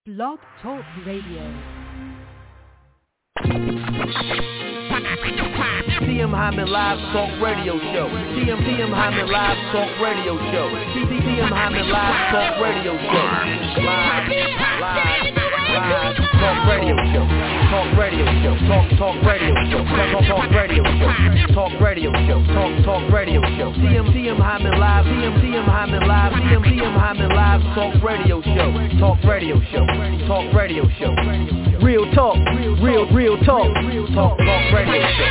Blog Talk Radio. TM Hyman Live Talk Radio Show. TM Hyman Live Talk Radio Show. TM Hyman Live Talk Radio Show. Live Talk Radio Show. Talk Radio Show. Talk Radio Show. Talk Radio Show. Talk Radio Show. Talk Radio Show. TM Hyman Live. TM Hyman Live. TM Hyman Live Talk Radio Show. Talk Radio Show. Talk Radio Show. Real talk. Real talk. Talk Radio Show.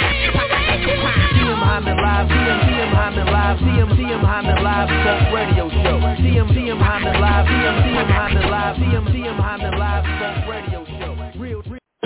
TM Hyman Live. TM Hyman Live. TM Hyman Live Talk Radio Show. TM Hyman Live. TM Hyman Live. TM Hyman Live Talk Radio Show. Real.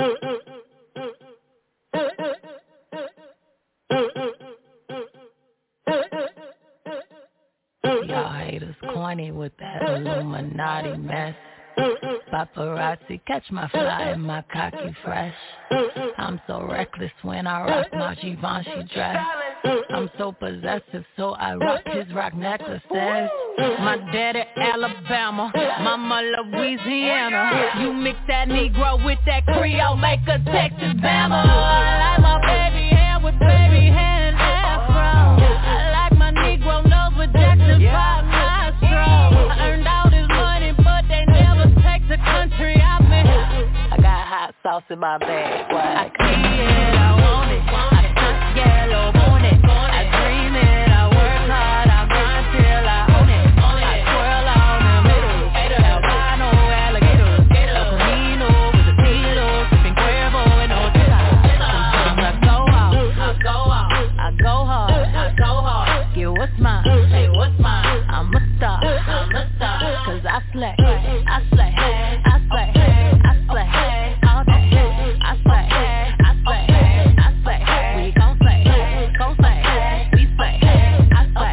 Y'all haters corny with that Illuminati mess. Paparazzi catch my fly and my cocky fresh. I'm so reckless when I rock my Givenchy dress. I'm so possessive, so I rock his rock necklaces. My daddy Alabama, mama Louisiana. You mix that Negro with that Creole, make a Texas Bama. I like my baby hair with baby hair and afro. I like my Negro nose with Jackson 5 nostrils. I earned all this money, but they never take the country I'm in. I got hot sauce in my bag. What? I see it, I want it. I touch yellow on it. I dream it, I work hard, I grind till I own it. I twirl on them hitters, albino alligators, El Camino with the kilos, sipping Cuervo and Otera. Sometimes I go out, I go hard. Get what's mine, hey, what's mine? I'm a star, cause I slay, I slay, I slay, I slay, all day, I slay, I slay, I slay, we gon' slay, we slay, I slay,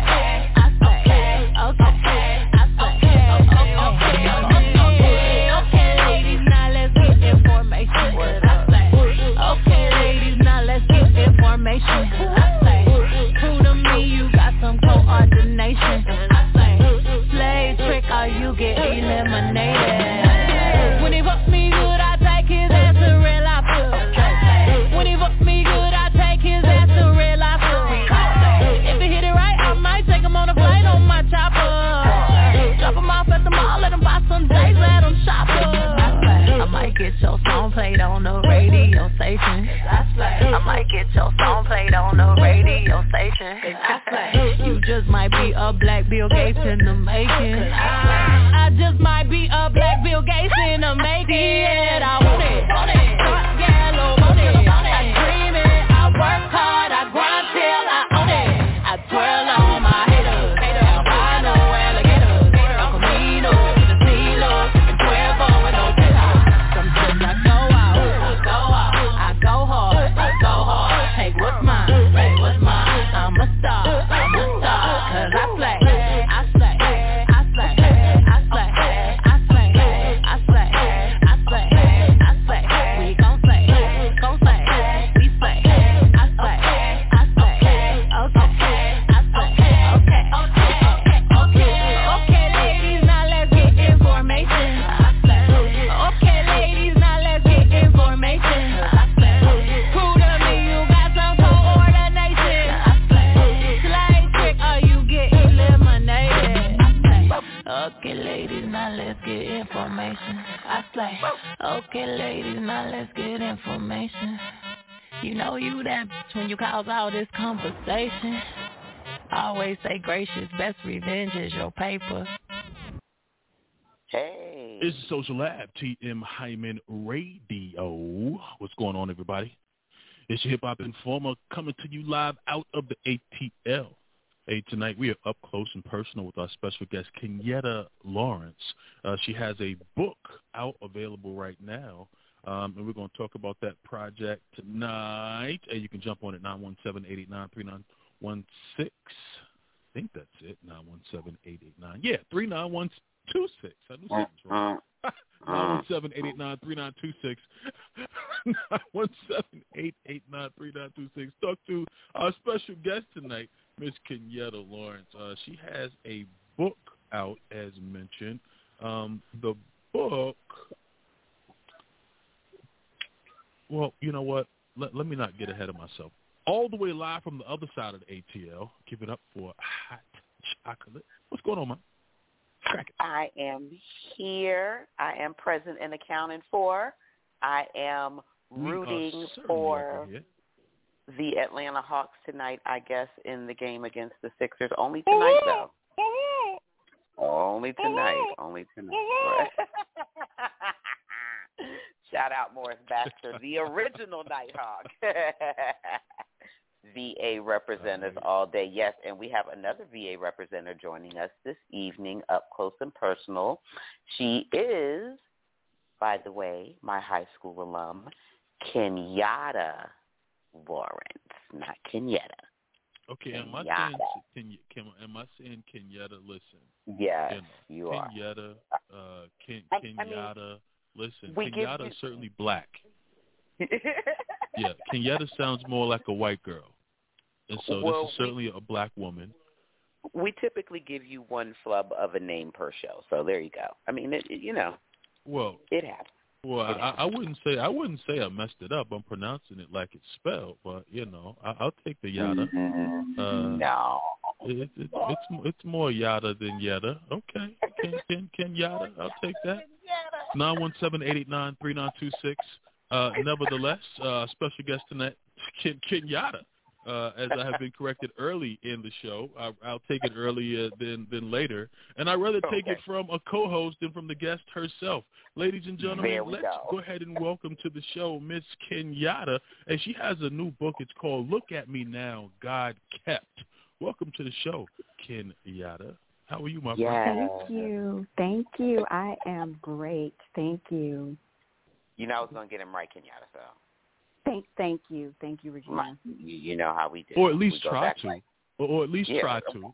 okay, ladies, now let's get information, what I say, okay, ladies, now let's get information, I say, true to me, you got some coordination, I say, slave trick or you get eliminated. When he fuck me good, I take his ass to real life. When he fuck me good, I take his ass to real life. If he hit it right, I might take him on a flight on my chopper. Drop him off at the mall, let him buy some days, let him shop. I might get your song played on the radio station. I might get your song played on the radio station. You just might be a black Bill Gates in the making. I just might be a black Bill Gates in the making. I want it, dark yellow, want it. I dream it, I work hard, I grind till I own it. I twirl on my haters, albino alligators, El Camino with the kilos, sipping Cuervo and Otera. Sometimes I go hard, hey, what's mine, I'm a star, cause I slay, we gon' slay, we slay, okay, ladies, now let's get information, okay, ladies, now let's get information, prove to me you got some coordination, slave trick or you get eliminated, okay, ladies, now let's get information, I slay, okay, ladies, now let's get information, you know you that bitch when you cause all this conversation, always say gracious, best revenge is your paper. Hey. It's the Social Lab, TM Hyman Radio. What's going on, everybody? It's your hip-hop informer coming to you live out of the ATL. Hey, tonight we are up close and personal with our special guest, Kenyetta Lawrence. She has a book out available right now, and we're going to talk about that project tonight. Hey, you can jump on at 917-889-3916. I think that's it, 917-889. Yeah, 39126. I knew something was wrong. 917-889-3926. 917-889-3926. Talk to our special guest tonight, Miss Kenyetta Lawrence. She has a book out, as mentioned. The book Well, you know what? Let me not get ahead of myself. All the way live from the other side of the ATL, give it up for Hot Chocolate. What's going on, man? Crack it. I am here. I am present and accounted for. I am rooting for the Atlanta Hawks tonight, I guess, in the game against the Sixers. Only tonight, though. Only tonight. Shout out Morris Baxter, the original Nighthawk. VA representatives all day. Yes, and we have another VA representative joining us this evening, up close and personal. She is, by the way, my high school alum, Kenyatta Lawrence, not Kenyatta. Okay, am I saying Kenyatta? Listen. Yes, you are. Kenyatta, Kenyatta, listen. Kenyatta is certainly black. Yeah, Kenyatta sounds more like a white girl. And so this is certainly a black woman. We typically give you one flub of a name per show, so there you go. I mean, well, it happens. Well, I wouldn't say I messed it up. I'm pronouncing it like it's spelled, but I'll take the yada. No, it's more yada than yada. Okay, Ken yada. I'll take that. 917-889-3926. Nevertheless, special guest tonight, Ken Yada. As I have been corrected early in the show, I'll take it earlier than later, and I'd rather take it from a co-host than from the guest herself. Ladies and gentlemen, let's go ahead and welcome to the show Miss Kenyatta, and she has a new book. It's called Look at Me Now, God Kept. Welcome to the show, Kenyatta. How are you, my friend? Thank you. I am great. Thank you. You know I was going to get him right, Kenyatta, so. Thank you, Regina. You know how we do. Or at least try to. Or at least try to.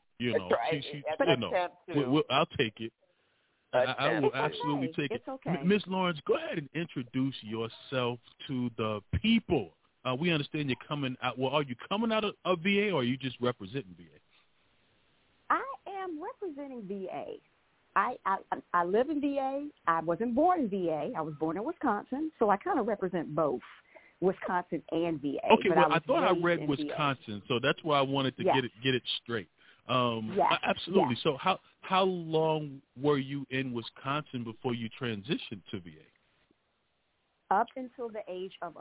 I'll take it. I will absolutely take it. Okay. Ms. Lawrence, go ahead and introduce yourself to the people. We understand you're coming out. Well, are you coming out of VA, or are you just representing VA? I am representing VA. I live in VA. I wasn't born in VA. I was born in Wisconsin, so I kind of represent both. Wisconsin and VA. Okay, well, I thought I read Wisconsin, VA. so that's why I wanted to get it straight. Absolutely. Yes. So how long were you in Wisconsin before you transitioned to VA? Up until the age of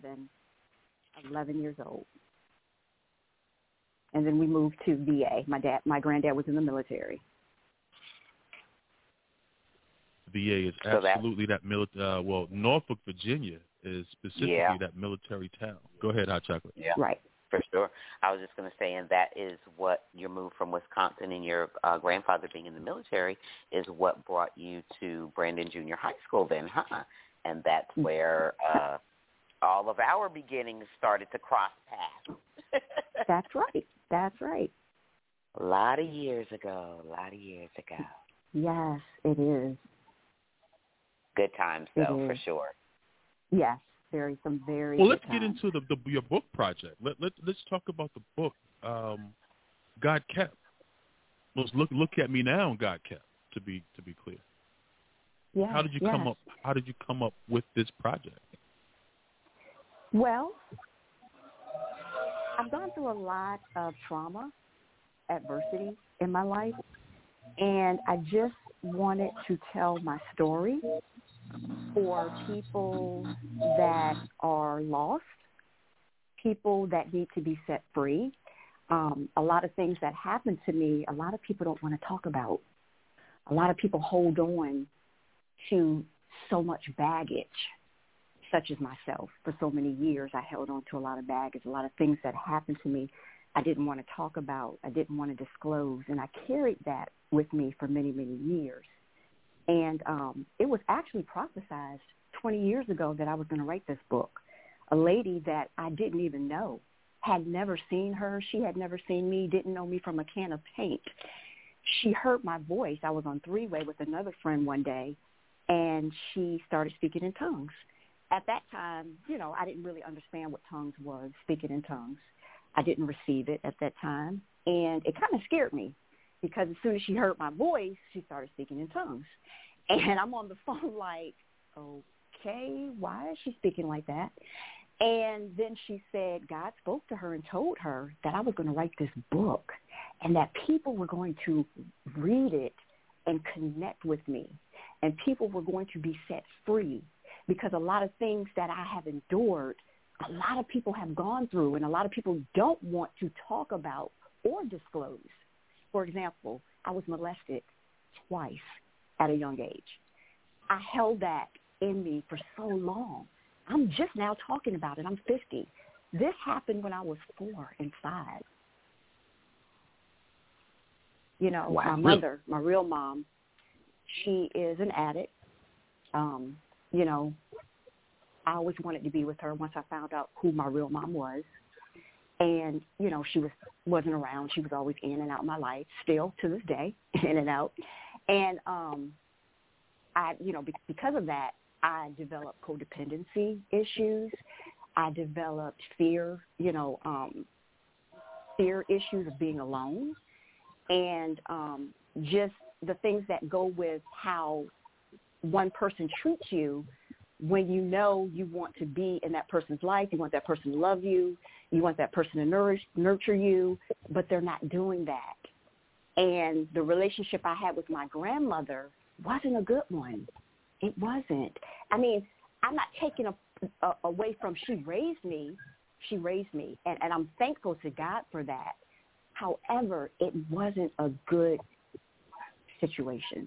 11 years old. And then we moved to VA. My granddad was in the military. VA is absolutely Norfolk, Virginia is specifically that military town. Go ahead, Hot Chocolate. Yeah, right. For sure. I was just going to say, and that is what your move from Wisconsin and your grandfather being in the military is what brought you to Brandon Junior High School then, huh? And that's where all of our beginnings started to cross paths. That's right. A lot of years ago. Yes, it is. Good times, though, for sure. Yes, some very. Well, let's get into your book project. Let's talk about the book, God Kept. Let's look at me now, God Kept. To be clear. Yeah. How did you come up? How did you come up with this project? Well, I've gone through a lot of trauma, adversity in my life, and I just wanted to tell my story for people that are lost, people that need to be set free. A lot of things that happened to me, a lot of people don't want to talk about. A lot of people hold on to so much baggage, such as myself. For so many years, I held on to a lot of baggage, a lot of things that happened to me I didn't want to talk about, I didn't want to disclose, and I carried that with me for many, many years. And it was actually prophesied 20 years ago that I was going to write this book. A lady that I didn't even know, had never seen her. She had never seen me, didn't know me from a can of paint. She heard my voice. I was on three-way with another friend one day, and she started speaking in tongues. At that time, I didn't really understand what tongues was, speaking in tongues. I didn't receive it at that time, and it kind of scared me because as soon as she heard my voice, she started speaking in tongues. And I'm on the phone like, okay, why is she speaking like that? And then she said God spoke to her and told her that I was going to write this book and that people were going to read it and connect with me, and people were going to be set free, because a lot of things that I have endured, a lot of people have gone through, and a lot of people don't want to talk about or disclose. For example, I was molested twice at a young age. I held that in me for so long. I'm just now talking about it. I'm 50. This happened when I was 4 and 5. You know, wow. My mother, my real mom, she is an addict. You know, I always wanted to be with her once I found out who my real mom was. And, you know, she wasn't around. She was always in and out of my life, still to this day, in and out. And I, you know, because of that, I developed codependency issues. I developed fear, you know, fear issues of being alone, and just the things that go with how one person treats you when you know you want to be in that person's life, you want that person to love you, you want that person to nurture you, but they're not doing that. And the relationship I had with my grandmother wasn't a good one. It wasn't. I mean, I'm not taking away from she raised me, and I'm thankful to God for that. However, it wasn't a good situation.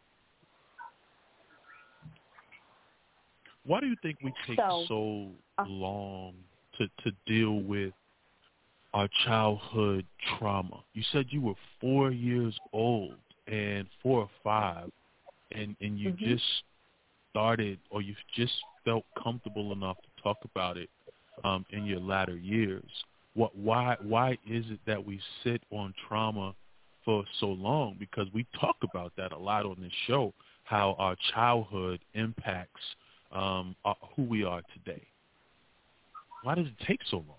Why do you think we take so long to deal with our childhood trauma? You said you were 4 years old and 4 or 5, and you just started, or you just felt comfortable enough to talk about it in your latter years. Why is it that we sit on trauma for so long? Because we talk about that a lot on this show, how our childhood impacts who we are today. Why does it take so long?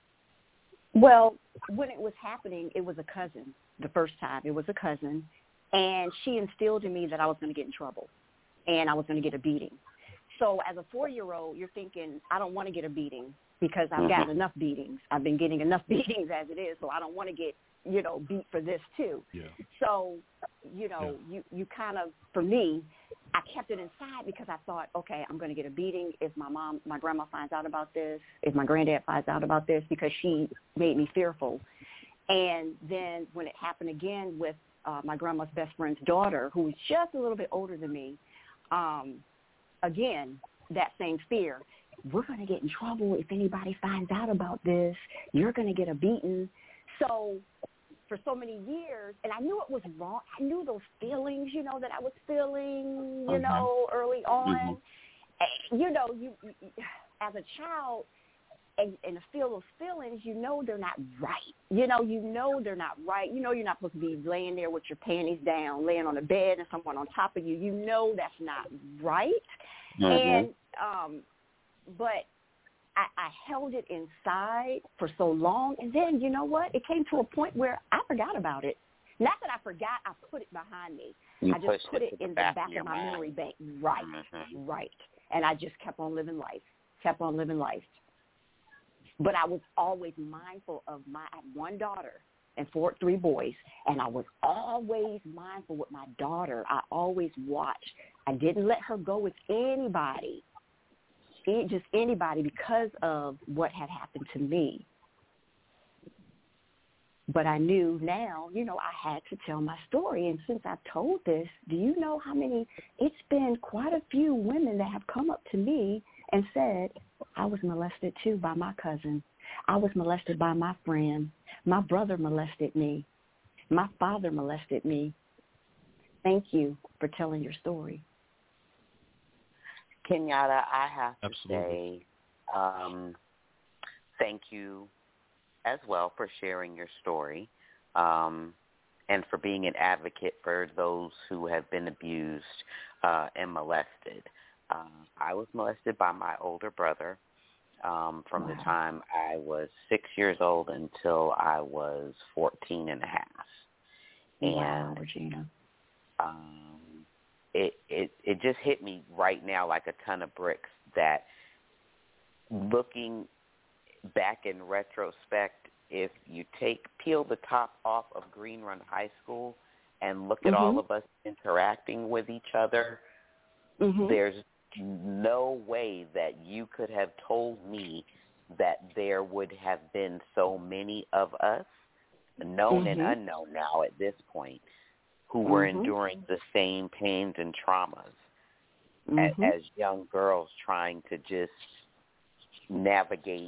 Well, when it was happening, it was a cousin. The first time, it was a cousin, and she instilled in me that I was going to get in trouble, and I was going to get a beating. So as a 4-year-old, you're thinking, I don't want to get a beating because I've gotten enough beatings. I've been getting enough beatings as it is, so I don't want to get, you know, beat for this too. Yeah. So, you know, you kind of, for me, I kept it inside because I thought, okay, I'm going to get a beating if my grandma finds out about this, if my granddad finds out about this, because she made me fearful. And then when it happened again with my grandma's best friend's daughter, who was just a little bit older than me, again, that same fear. We're going to get in trouble if anybody finds out about this. You're going to get a beating. So for so many years, and I knew it was wrong. I knew those feelings, you know, that I was feeling, you know, early on. You know, you as a child, and to feel those feelings, you know they're not right. You know they're not right. You know you're not supposed to be laying there with your panties down, laying on a bed and someone on top of you. You know that's not right. And but I held it inside for so long, and then, you know what? It came to a point where I forgot about it. Not that I forgot, I put it behind me. I just put it in the back of my memory bank. Right, right. And I just kept on living life. But I was always mindful of I had one daughter and 3 boys, and I was always mindful with my daughter. I always watched. I didn't let her go with anybody. Just anybody, because of what had happened to me. But I knew now, you know, I had to tell my story. And since I've told this, do you know how many, it's been quite a few women that have come up to me and said, I was molested too by my cousin. I was molested by my friend. My brother molested me. My father molested me. Thank you for telling your story. Kenyatta, I have to Absolutely. say thank you as well for sharing your story and for being an advocate for those who have been abused and molested. I was molested by my older brother from the time I was 6 years old until I was 14 and a half. Wow, Regina. it just hit me right now like a ton of bricks that looking back in retrospect, if you peel the top off of Green Run High School and look at all of us interacting with each other, there's no way that you could have told me that there would have been so many of us, known and unknown now at this point, who were enduring the same pains and traumas as young girls trying to just navigate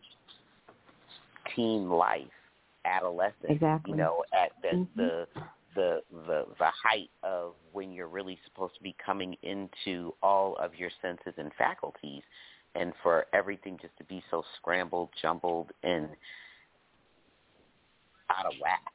teen life, adolescence, exactly. you know, at the height of when you're really supposed to be coming into all of your senses and faculties, and for everything just to be so scrambled, jumbled, and out of whack.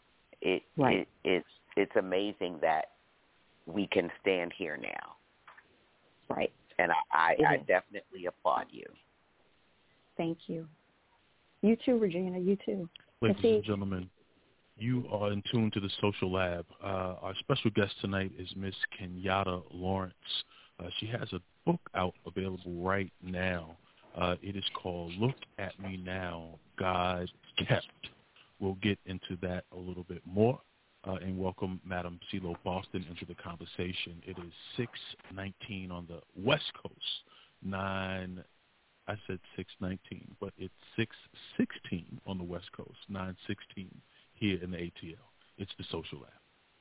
It's amazing that we can stand here now. Right. And I definitely applaud you. Thank you. You too, Regina. You too. Ladies and gentlemen, you are in tune to the Social Lab. Our special guest tonight is Miss Kenyatta Lawrence. She has a book out available right now. It is called Look at Me Now, God Kept. We'll get into that a little bit more and welcome Madam CeeLo Boston into the conversation. It is 6:19 on the West Coast, I said 6:19, but it's 6:16 on the West Coast, 9:16 here in the ATL. It's the Social Lab.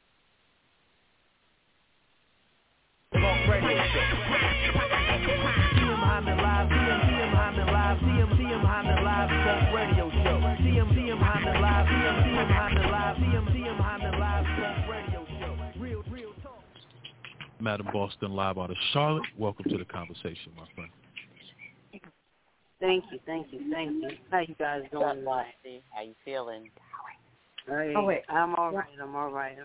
Talk radio show. CM Hyman Live, CM Hyman Live, CM Hyman Live, Talk radio show. CM Hyman Live, CM Hyman Live, CM Hyman Live, Talk radio show. Real talk. Madam Boston, live out of Charlotte. Welcome to the conversation, my friend. Thank you. How you guys doing tonight? How you feeling? Hey, I'm all right.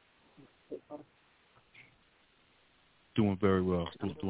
Doing very well.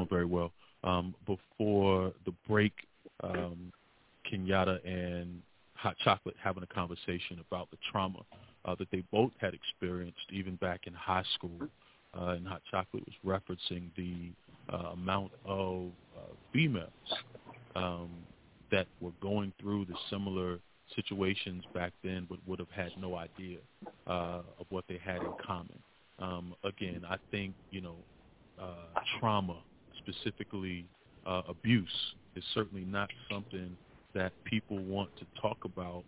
Before the break, Kenyatta and Hot Chocolate having a conversation about the trauma that they both had experienced even back in high school. And Hot Chocolate was referencing the amount of females that were going through the similar situations back then but would have had no idea of what they had in common. Again, I think, trauma, specifically abuse, is certainly not something that people want to talk about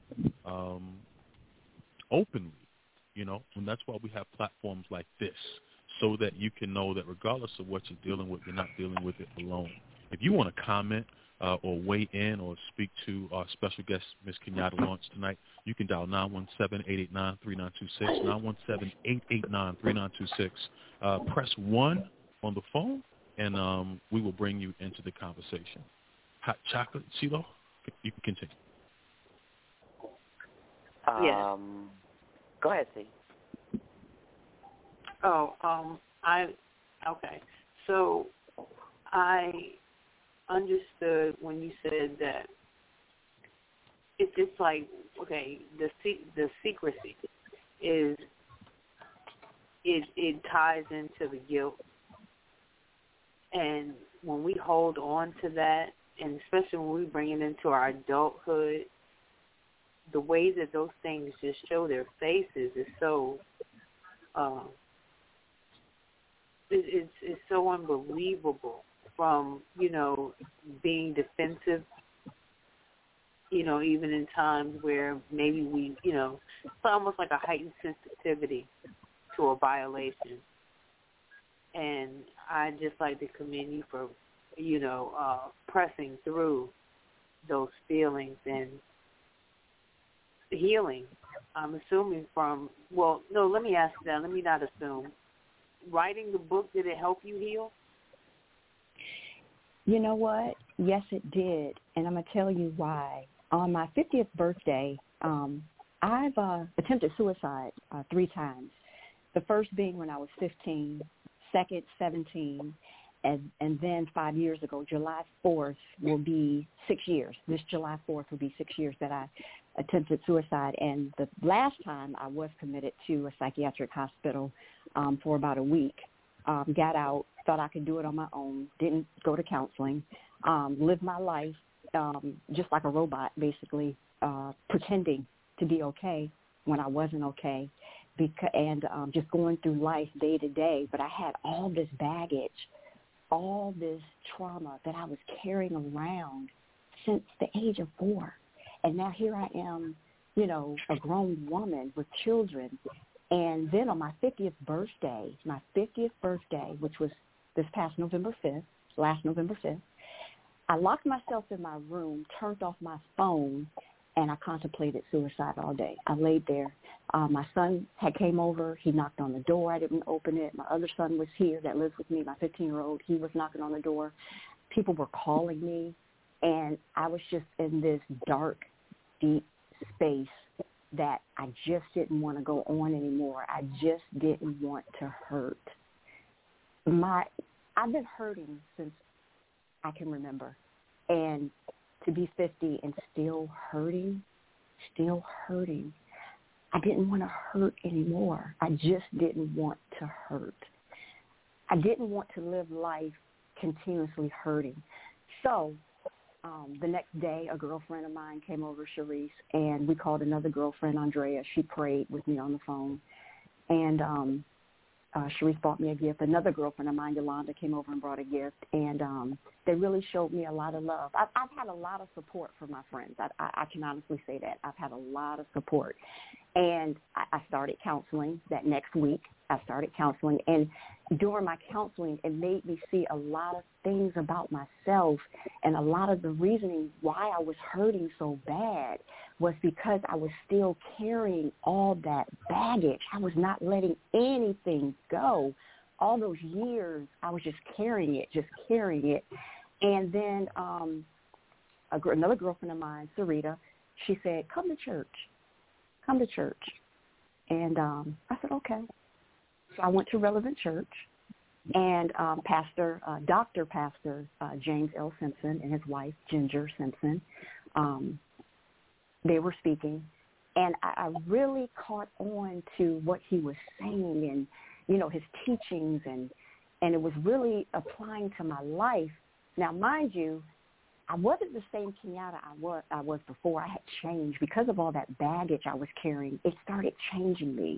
openly, and that's why we have platforms like this, so that you can know that regardless of what you're dealing with, you're not dealing with it alone. If you want to comment or weigh in or speak to our special guest, Ms. Kenyatta Lawrence, tonight, you can dial 917-889-3926, 917-889-3926. Press 1 on the phone, and we will bring you into the conversation. Hot Chocolate, CeeLo, you can continue. Yes. Go ahead, C. Okay. So I understood when you said that it's just like, okay, the secrecy is it ties into the guilt, and when we hold on to that, and especially when we bring it into our adulthood, the way that those things just show their faces is so it's so unbelievable. From being defensive, even in times where maybe we, it's almost like a heightened sensitivity to a violation. And I just like to commend you for, pressing through those feelings and healing. I'm assuming let me ask that. Let me not assume. Writing the book, did it help you heal? You know what? Yes, it did, and I'm going to tell you why. On my 50th birthday, I've attempted suicide 3 times. The first being when I was 15, second, 17, and then 5 years ago, July 4th will be 6 years. This July 4th will be 6 years that I attempted suicide, and the last time I was committed to a psychiatric hospital for about a week. got out, thought I could do it on my own, didn't go to counseling, lived my life just like a robot, basically, pretending to be okay when I wasn't okay, and just going through life day to day. But I had all this baggage, all this trauma that I was carrying around since the age of 4. And now here I am, you know, a grown woman with children. And then on my 50th birthday, which was this past last November 5th, I locked myself in my room, turned off my phone, and I contemplated suicide all day. I laid there. My son had came over. He knocked on the door. I didn't open it. My other son was here that lives with me, my 15-year-old. He was knocking on the door. People were calling me, and I was just in this dark, deep space that I just didn't want to go on anymore. I just didn't want to hurt. I've been hurting since I can remember. And to be 50 and still hurting, I didn't want to hurt anymore. I just didn't want to hurt. I didn't want to live life continuously hurting. So the next day, a girlfriend of mine came over, Sharice, and we called another girlfriend, Andrea. She prayed with me on the phone. And Sharice bought me a gift. Another girlfriend of mine, Yolanda, came over and brought a gift. And they really showed me a lot of love. I've had a lot of support from my friends. I can honestly say that. I've had a lot of support. And I started counseling that next week. I started counseling. And during my counseling, it made me see a lot of things about myself, and a lot of the reasoning why I was hurting so bad was because I was still carrying all that baggage. I was not letting anything go. All those years, I was just carrying it. And then another girlfriend of mine, Sarita, she said, come to church. And I said, okay. So I went to Relevant Church, and Dr. Pastor James L. Simpson and his wife, Ginger Simpson, they were speaking, and I really caught on to what he was saying and, you know, his teachings, and it was really applying to my life. Now, mind you, I wasn't the same Kenyatta I was before. I had changed because of all that baggage I was carrying. It started changing me.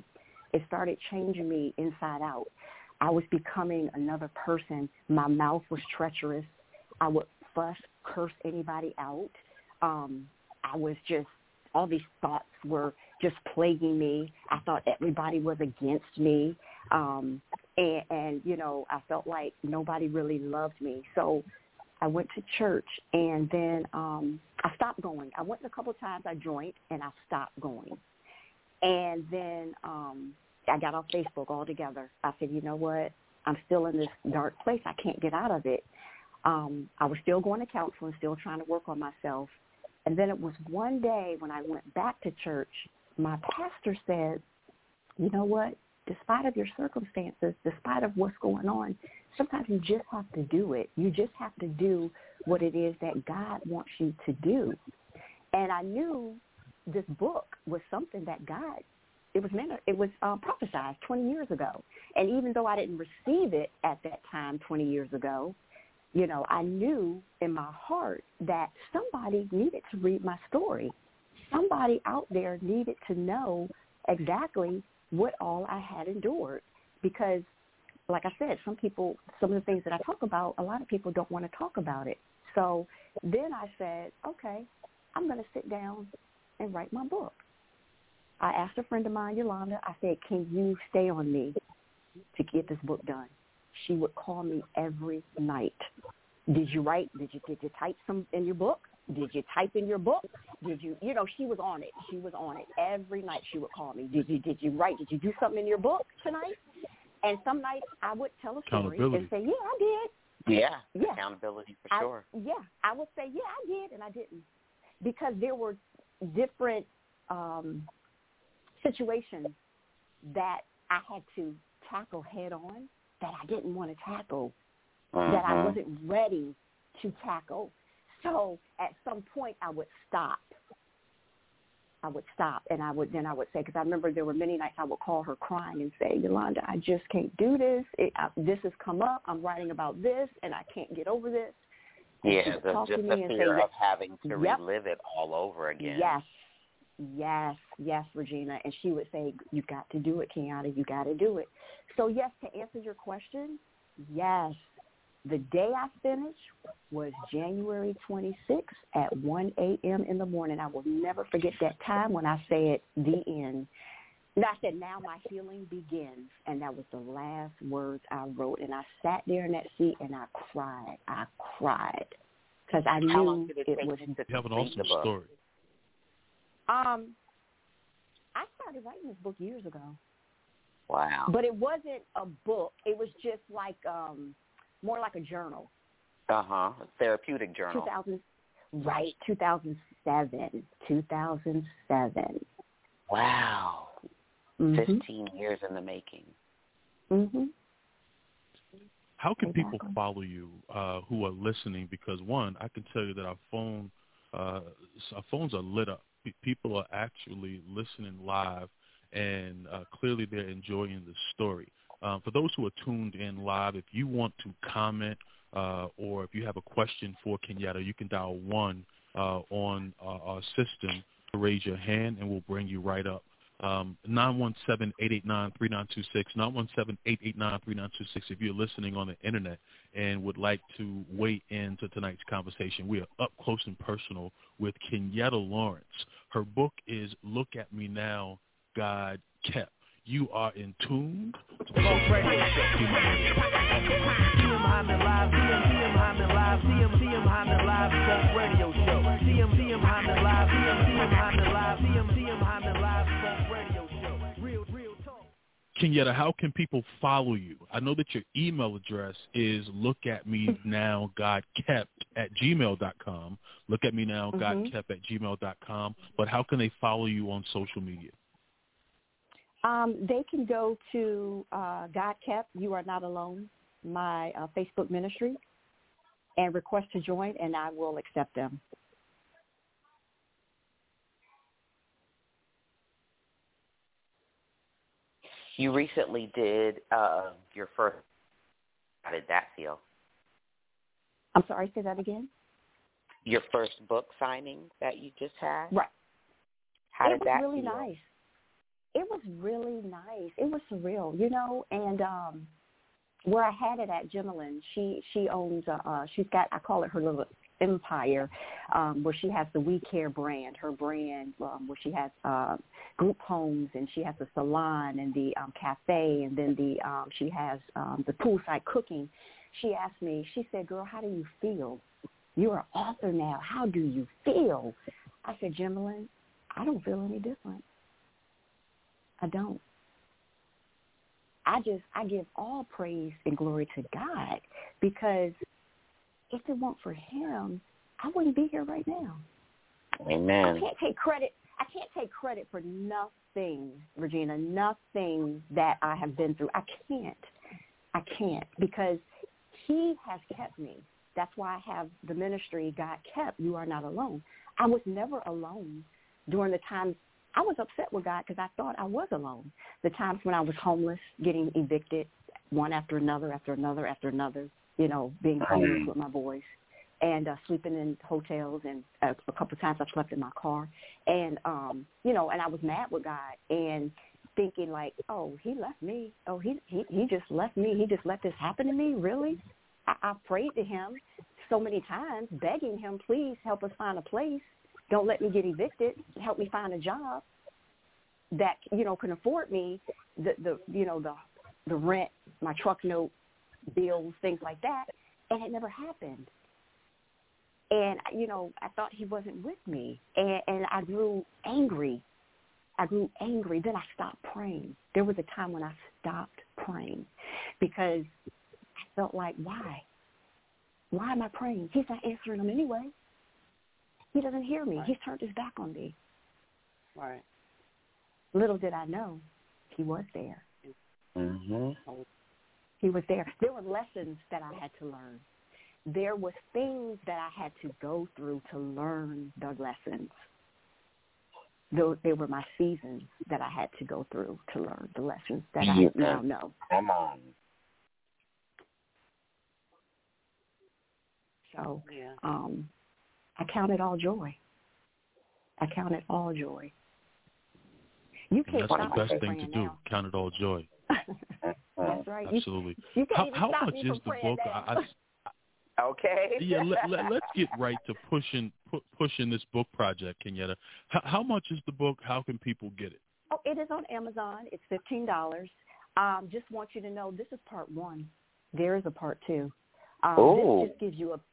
Inside out. I was becoming another person. My mouth was treacherous. I would fuss, curse anybody out. I was just, all these thoughts were just plaguing me. I thought everybody was against me. And you know, I felt like nobody really loved me. So I went to church, and then I stopped going. I went a couple of times. I joined, and I stopped going. And then I got off Facebook altogether. I said, you know what? I'm still in this dark place. I can't get out of it. I was still going to counseling, still trying to work on myself. And then it was one day when I went back to church, my pastor said, you know what? Despite of your circumstances, despite of what's going on, sometimes you just have to do it. You just have to do what it is that God wants you to do. And I knew this book was something that God, it was prophesied 20 years ago. And even though I didn't receive it at that time 20 years ago, you know, I knew in my heart that somebody needed to read my story. Somebody out there needed to know exactly what all I had endured. Because, like I said, some of the things that I talk about, a lot of people don't want to talk about it. So then I said, okay, I'm going to sit down and write my book. I asked a friend of mine, Yolanda, I said, can you stay on me to get this book done? She would call me every night. Did you type some in your book? Did you type in your book? She was on it. Every night she would call me. Did you write? Did you do something in your book tonight? And some nights I would tell a story and say, yeah, I did. Yeah. Accountability for sure. I would say, yeah, I did, and I didn't. Because there were different situations that I had to tackle head on that I didn't want to tackle, that I wasn't ready to tackle. So at some point I would stop. I would stop, and I would say, because I remember there were many nights I would call her crying and say, Yolanda, I just can't do this. This has come up. I'm writing about this, and I can't get over this. And yeah, just the fear of having to relive it all over again. Yes, Regina. And she would say, you got to do it, Kenyatta. You got to do it. So, yes, to answer your question, yes. The day I finished was January 26th at 1 a.m. in the morning. I will never forget that time when I said the end. And I said, now my healing begins. And that was the last words I wrote. And I sat there in that seat and I cried. Because I knew it was. You have an awesome story. I started writing this book years ago. Wow. But it wasn't a book. It was just like more like a journal. A therapeutic journal. 2007. Wow. 15 years in the making. Mhm. How can people follow you who are listening? Because, one, I can tell you that our phones are lit up. People are actually listening live, and clearly they're enjoying the story. For those who are tuned in live, if you want to comment or if you have a question for Kenyatta, you can dial 1 on our system to raise your hand, and we'll bring you right up. 917-889-3926, 917-889-3926 if you're listening on the internet and would like to weigh into tonight's conversation. We are up close and personal with Kenyatta Lawrence. Her book is Look at Me Now, God Kept. You are in tune to the Talk Radio Show. CM Hyman Live, CM Hyman Live, CM Hyman Live, Talk Radio Show. CM Hyman Live, CM Hyman Live, CM Hyman Live, Talk Radio Show. Real talk. Kenyatta, how can people follow you? I know that your email address is lookatmenowgodkept@gmail.com. Lookatmenowgodkept@gmail.com. But how can they follow you on social media? They can go to God Kept, You Are Not Alone, my Facebook ministry, and request to join, and I will accept them. You recently did your first. How did that feel? I'm sorry, say that again? Your first book signing that you just had? Right. How did that feel? It was really nice. It was really nice. It was surreal, and where I had it at, Jimmerlin, she owns, she's got, I call it her little empire, where she has the We Care brand, her brand, where she has group homes, and she has a salon and the cafe, and then she has the poolside cooking. She asked me, she said, girl, how do you feel? You're an author now. How do you feel? I said, Jimmerlin, I don't feel any different. I don't. I give all praise and glory to God, because if it weren't for him, I wouldn't be here right now. Amen. I can't take credit for nothing, Regina, nothing that I have been through. I can't, because he has kept me. That's why I have the ministry, God Kept, You Are Not Alone. I was never alone during the times. I was upset with God because I thought I was alone. The times when I was homeless, getting evicted, one after another, being homeless with my boys, and sleeping in hotels, and a couple of times I slept in my car. And, and I was mad with God and thinking like, oh, he left me. Oh, he just left me. He just let this happen to me? Really? I prayed to him so many times, begging him, please help us find a place. Don't let me get evicted. Help me find a job that, can afford me the rent, my truck note, bills, things like that. And it never happened. And, I thought he wasn't with me. And I grew angry. Then I stopped praying. There was a time when I stopped praying because I felt like, why? Why am I praying? He's not answering them anyway. He doesn't hear me. Right. He's turned his back on me. Right. Little did I know, he was there. Mm-hmm. He was there. There were lessons that I had to learn. There was things that I had to go through to learn the lessons. they were my seasons that I had to go through to learn the lessons that I now know. Come on. So I count it all joy. I count it all joy. You can't That's stop the me best from thing praying to do. now. Count it all joy. That's right. Absolutely. You can't even How stop much me is from the praying book? now. Okay. Yeah, let's get right to pushing this book project, Kenyatta. How much is the book? How can people get it? Oh, it is on Amazon. It's $15. Just want you to know this is part 1. There is a part 2. This just gives you a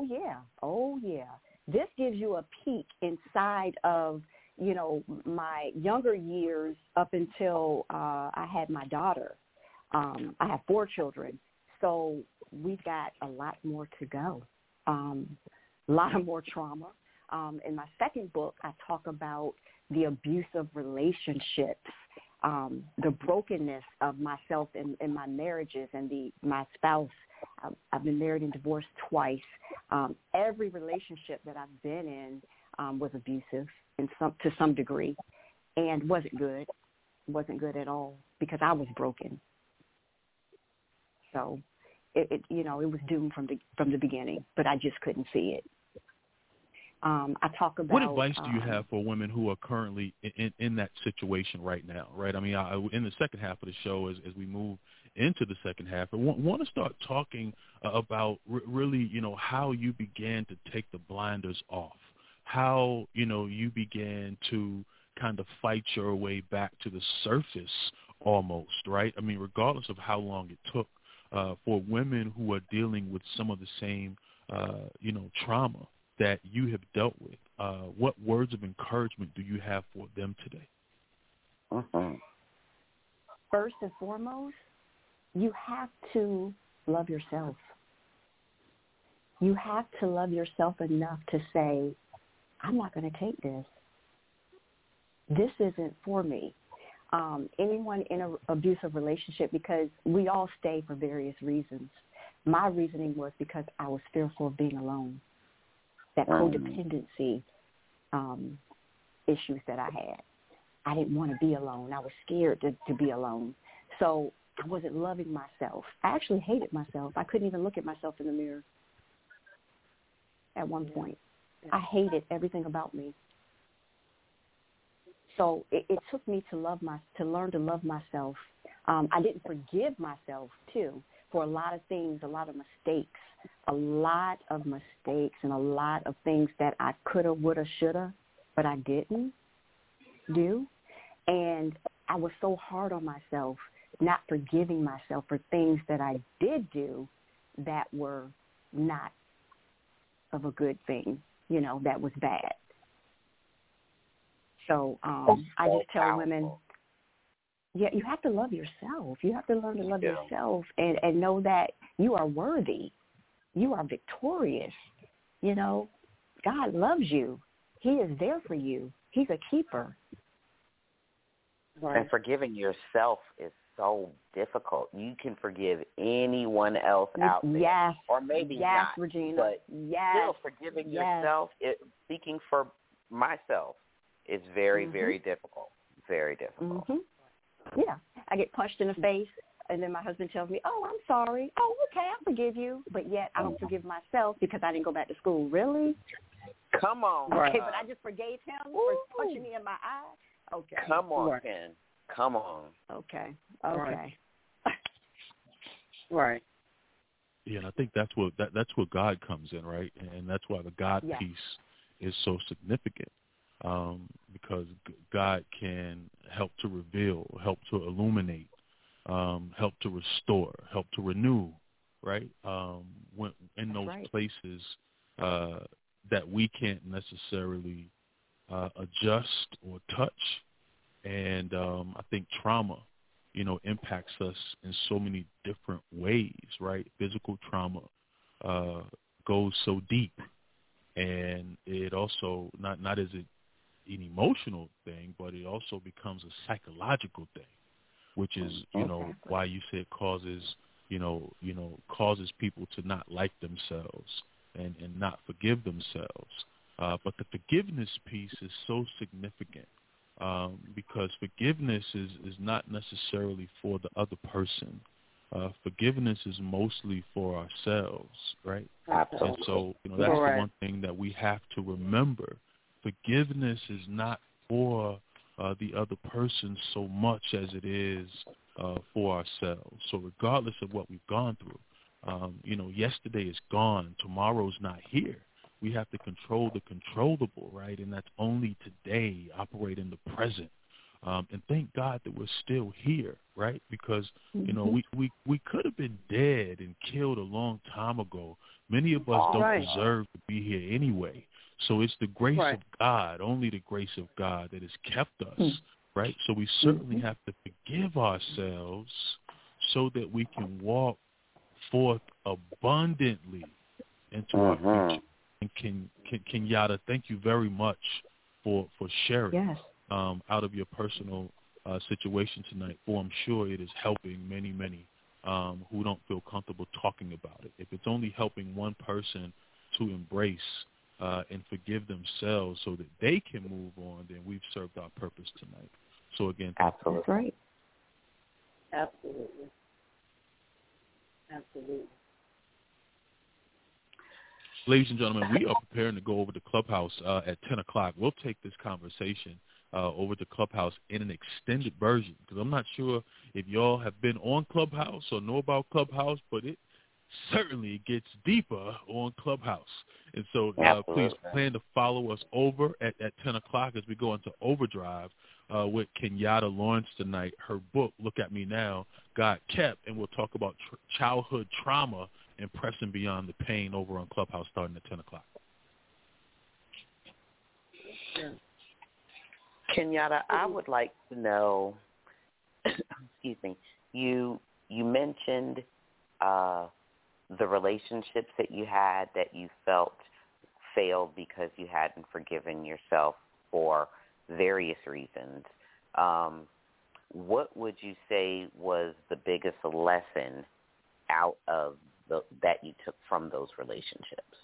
This gives you a peek inside of, you know, my younger years up until I had my daughter. I have 4 children, so we've got a lot more to go, a lot of more trauma. In my second book, I talk about the abusive relationships, the brokenness of myself in my marriages and my spouse. I've been married and divorced twice. Every relationship that I've been in was abusive to some degree, and wasn't good. Wasn't good at all because I was broken. So it was doomed from the beginning, but I just couldn't see it. I talk about. What advice do you have for women who are currently in that situation right now? Right. I mean, in the second half of the show, as we move into the second half, I want to start talking about really, you know, how you began to take the blinders off, how, you know, you began to kind of fight your way back to the surface almost, right? I mean, regardless of how long it took, for women who are dealing with some of the same, trauma that you have dealt with, what words of encouragement do you have for them today? First and foremost, you have to love yourself. You have to love yourself enough to say, I'm not going to take this. This isn't for me. Anyone in an abusive relationship, because we all stay for various reasons. My reasoning was because I was fearful of being alone. That codependency issues that I had. I didn't want to be alone. I was scared to be alone. So I wasn't loving myself. I actually hated myself. I couldn't even look at myself in the mirror at one point. I hated everything about me. So it took me to learn to love myself. I didn't forgive myself, too, for a lot of things, a lot of mistakes and a lot of things that I coulda, woulda, shoulda, but I didn't do. And I was so hard on myself, not forgiving myself for things that I did do that were not of a good thing, you know, that was bad. So I just tell women, you have to love yourself. You have to learn to love yourself and know that you are worthy. You are victorious. You know, God loves you. He is there for you. He's a keeper. And forgiving yourself is so difficult. You can forgive anyone else out there. Yes. Or maybe yes, not. Regina. But yes. still forgiving yourself, speaking for myself, is very, very difficult. Very difficult. Yeah. I get punched in the face, and then my husband tells me, oh, I'm sorry. Oh, okay, I forgive you. But yet I don't forgive myself because I didn't go back to school. Really? Come on. Okay, but I just forgave him for punching me in my eye? Okay. Come on, Ken. Come on. Okay. Right. Yeah, and I think that's where God comes in, right? And that's why the God piece is so significant, because God can help to reveal, help to illuminate, help to restore, help to renew, right? When in those places that we can't necessarily adjust or touch. And I think trauma, you know, impacts us in so many different ways, right? Physical trauma goes so deep, and it also not as an emotional thing, but it also becomes a psychological thing, which is, you know, why you say it causes, causes people to not like themselves and not forgive themselves. But the forgiveness piece is so significant. because forgiveness is not necessarily for the other person. Forgiveness is mostly for ourselves, right? Absolutely. And so, that's the one thing that we have to remember. Forgiveness is not for the other person so much as it is for ourselves. So regardless of what we've gone through, yesterday is gone. Tomorrow's not here. We have to control the controllable, right? And that's only today, operate in the present. And thank God that we're still here, right? Because, we could have been dead and killed a long time ago. Many of us don't deserve to be here anyway. So it's the grace of God, only the grace of God that has kept us, right? So we certainly have to forgive ourselves so that we can walk forth abundantly into our future. And Kenyatta, thank you very much for sharing out of your personal situation tonight. For I'm sure it is helping many who don't feel comfortable talking about it. If it's only helping one person to embrace and forgive themselves so that they can move on, then we've served our purpose tonight. So again, absolutely. That's right. Absolutely. Ladies and gentlemen, we are preparing to go over to Clubhouse at 10 o'clock. We'll take this conversation over to Clubhouse in an extended version, because I'm not sure if y'all have been on Clubhouse or know about Clubhouse, but it certainly gets deeper on Clubhouse. And so please plan to follow us over at 10 o'clock as we go into Overdrive with Kenyatta Lawrence tonight. Her book, Look at Me Now, Got Kept, and we'll talk about childhood trauma and pressing beyond the pain over on Clubhouse starting at 10 o'clock. Kenyatta, I would like to know, excuse me, you mentioned the relationships that you had that you felt failed because you hadn't forgiven yourself for various reasons. What would you say was the biggest lesson out of that you took from those relationships?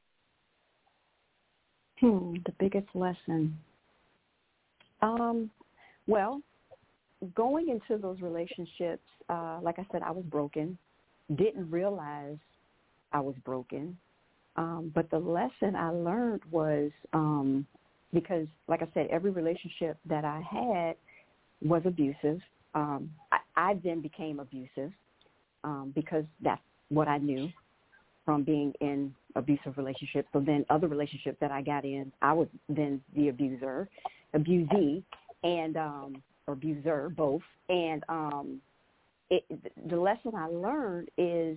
The biggest lesson. Well, going into those relationships, like I said, I was broken. Didn't realize I was broken. But the lesson I learned was because, like I said, every relationship that I had was abusive. I then became abusive because that's what I knew from being in abusive relationships. So then other relationships that I got in, I was then the abusee, and or abuser, both. And the lesson I learned is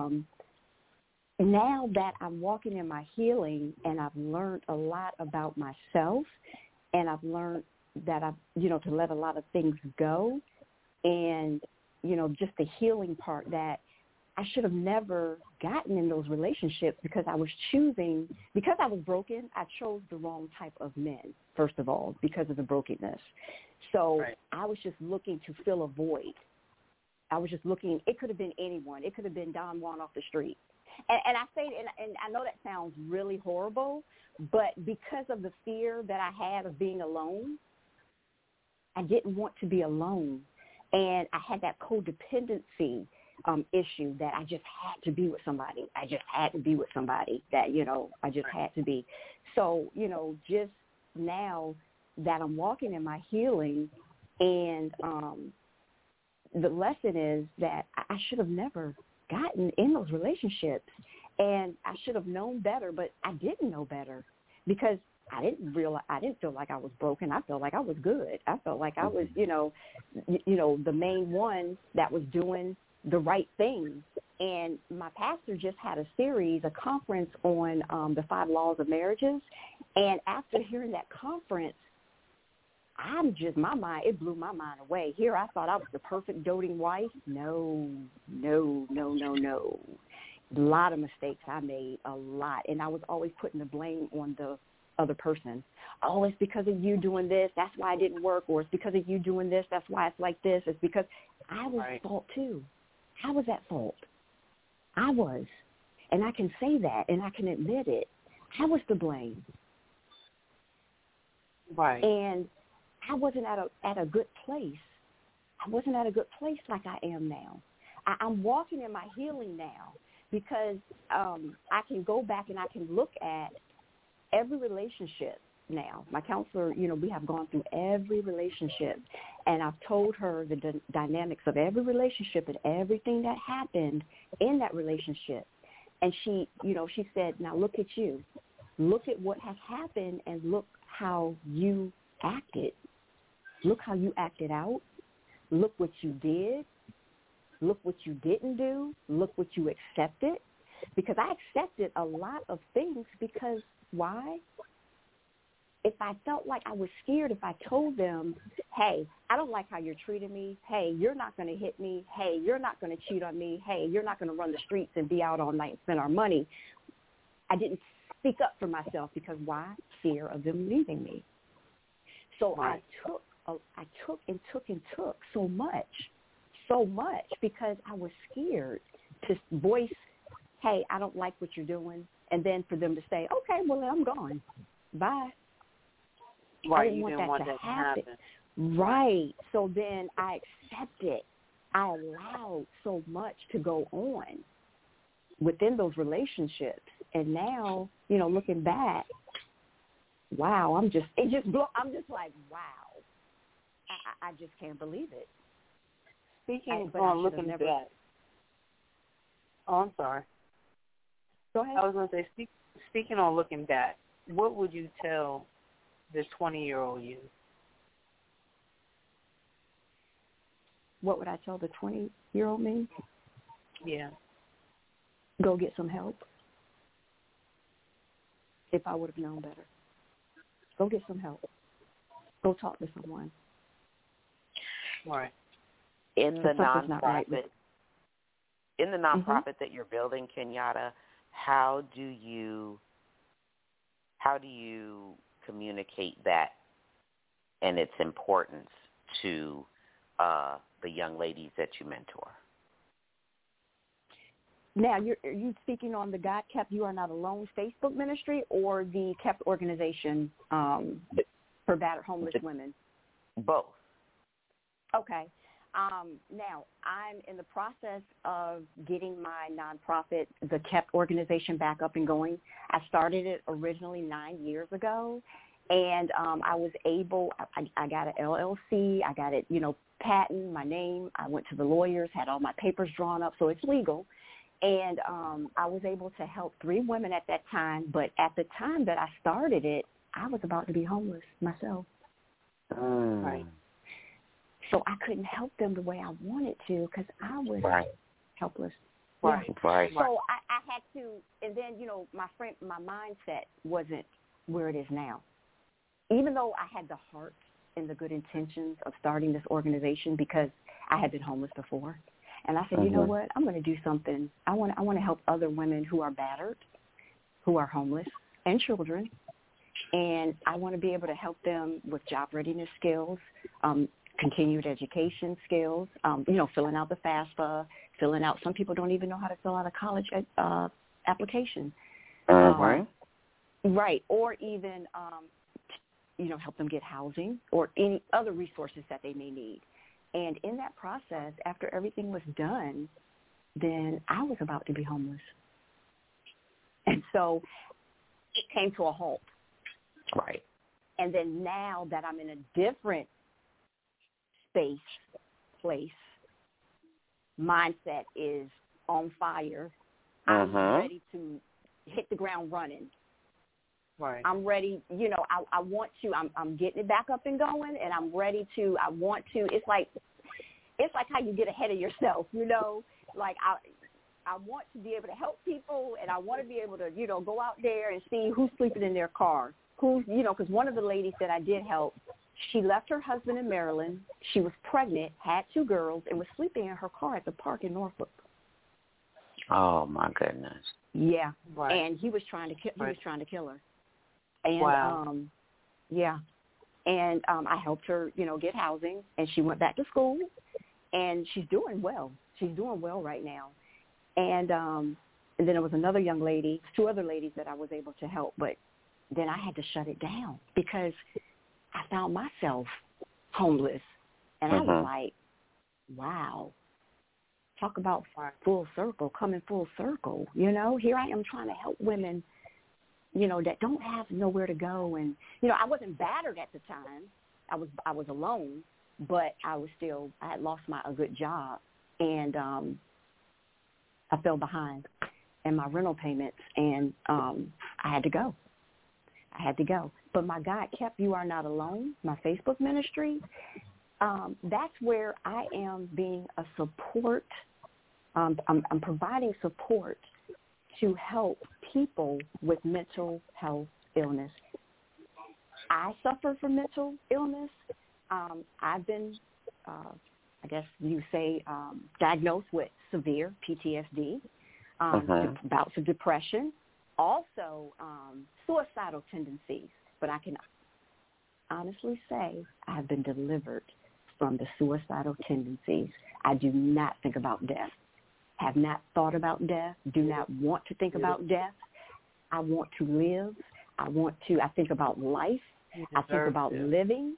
now that I'm walking in my healing and I've learned a lot about myself, and I've learned that to let a lot of things go, and, just the healing part, that I should have never gotten in those relationships because I was broken, I chose the wrong type of men, first of all, because of the brokenness. So I was just looking to fill a void. I was just looking, it could have been anyone. It could have been Don Juan off the street. And I say, and I know that sounds really horrible, but because of the fear that I had of being alone, I didn't want to be alone. And I had that codependency issue that I just had to be with somebody. I just had to be with somebody that, I just had to be. So, just now that I'm walking in my healing, and the lesson is that I should have never gotten in those relationships, and I should have known better, but I didn't know better because I didn't feel like I was broken. I felt like I was good. I felt like I was, the main one that was doing the right thing. And my pastor just had a conference on the 5 laws of marriages. And after hearing that conference, it blew my mind away. Here I thought I was the perfect doting wife. No. A lot of mistakes I made, a lot. And I was always putting the blame on the other person. Oh, it's because of you doing this, that's why it didn't work. Or it's because of you doing this, that's why it's like this. It's because I was at fault too. I was at fault. I was. And I can say that, and I can admit it. I was to blame. Right. And I wasn't at a good place. I wasn't at a good place like I am now. I'm walking in my healing now because I can go back and I can look at every relationship now. My counselor, we have gone through every relationship, and I've told her the dynamics of every relationship and everything that happened in that relationship. And she said, now look at you. Look at what has happened and look how you acted. Look how you acted out. Look what you did. Look what you didn't do. Look what you accepted. Because I accepted a lot of things because why? If I felt like I was scared, if I told them, hey, I don't like how you're treating me. Hey, you're not going to hit me. Hey, you're not going to cheat on me. Hey, you're not going to run the streets and be out all night and spend our money. I didn't speak up for myself because why? Fear of them leaving me. So right. I took so much because I was scared to voice, hey, I don't like what you're doing, and then for them to say, okay, well, I'm gone. Bye. Right, I didn't want that to happen. Right. So then I accepted. I allowed so much to go on within those relationships. And now, looking back, wow, I'm just like, wow. I just can't believe it. Speaking on looking back. Oh, I'm sorry. Go ahead. I was going to say, speaking on looking back, what would you tell this 20-year-old you? What would I tell the 20-year-old me? Yeah. Go get some help. If I would have known better. Go get some help. Go talk to someone. Right. In the nonprofit, mm-hmm. that you're building, Kenyatta, how do you communicate that and its importance to the young ladies that you mentor? Now, are you speaking on the God Kept You Are Not Alone Facebook ministry or the Kept organization for battered homeless women? Both. Okay. Now, I'm in the process of getting my nonprofit, the Kept organization, back up and going. I started it originally 9 years ago, and I was able, I got an LLC, I got it, patent, my name. I went to the lawyers, had all my papers drawn up, so it's legal. And I was able to help 3 women at that time, but at the time that I started it, I was about to be homeless myself. Right. So I couldn't help them the way I wanted to because I was helpless. Right. Yeah. Right. So I had to, and then, my mindset wasn't where it is now. Even though I had the heart and the good intentions of starting this organization because I had been homeless before. And I said, you know what, I'm going to do something. I want to help other women who are battered, who are homeless, and children. And I want to be able to help them with job readiness skills, continued education skills, filling out the FAFSA, filling out. Some people don't even know how to fill out a college application. Right. Or even, help them get housing or any other resources that they may need. And in that process, after everything was done, then I was about to be homeless. And so it came to a halt. Right. And then now that I'm in a different place, mindset is on fire. I'm ready to hit the ground running. Right. I'm ready, I want to, I'm getting it back up and going, and I'm ready to, I want to, it's like how you get ahead of yourself, like I want to be able to help people, and I want to be able to, go out there and see who's sleeping in their car, because one of the ladies that I did help, she left her husband in Maryland, she was pregnant, had 2 girls, and was sleeping in her car at the park in Norfolk. Oh my goodness. Yeah. Right. And he was trying to kill her. And, wow. And I helped her, get housing, and she went back to school, and she's doing well. She's doing well right now. And then there was another young lady, 2 other ladies that I was able to help, but then I had to shut it down because I found myself homeless. And I was like, wow, talk about full circle, coming full circle. You know, here I am trying to help women, you know, that don't have nowhere to go. And, you know, I wasn't battered at the time. I was alone, but I had lost a good job. And I fell behind in my rental payments, and I had to go. But my God kept You Are Not Alone, my Facebook ministry. That's where I am being a support. I'm providing support to help people with mental health illness. I suffer from mental illness. I've been, I guess you say, diagnosed with severe PTSD, bouts of depression, also suicidal tendencies. But I can honestly say I have been delivered from the suicidal tendencies. I do not think about death, have not thought about death, do not want to think about death. I want to live. I think about life. I think about living